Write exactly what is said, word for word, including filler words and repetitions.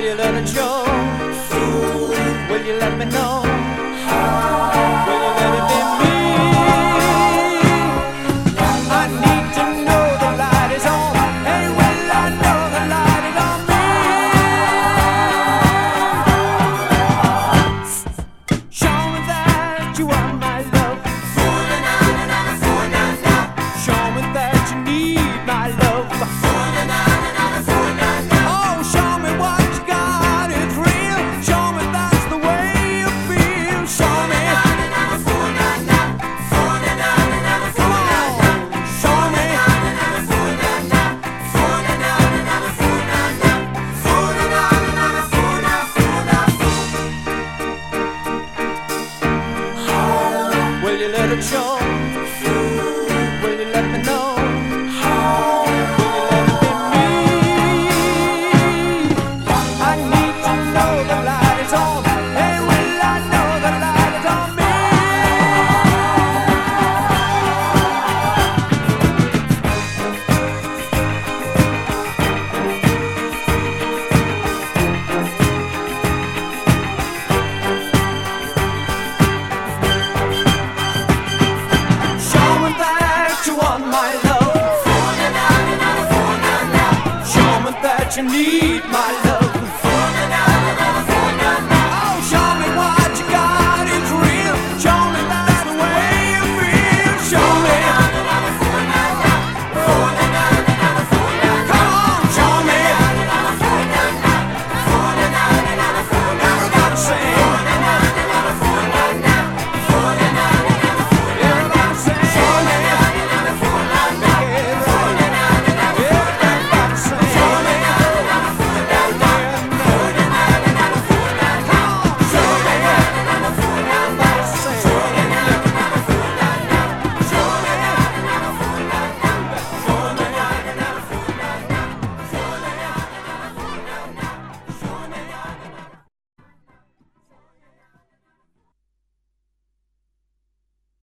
Will you let it show? Will you let me know? Will you let it be me? I need to know the light is on. Hey, will I know the light is on me? Show me that you are my love. Show me that you need my love. Oh, show me what you got is real. Show me that's the way you feel. Show me. Come on, show me. Will you let it show? Will you let me know? Will you let it be me? I need to know the light is on. Hey, will I know the light is on me? Show me that you want my love. Show me that you need my love.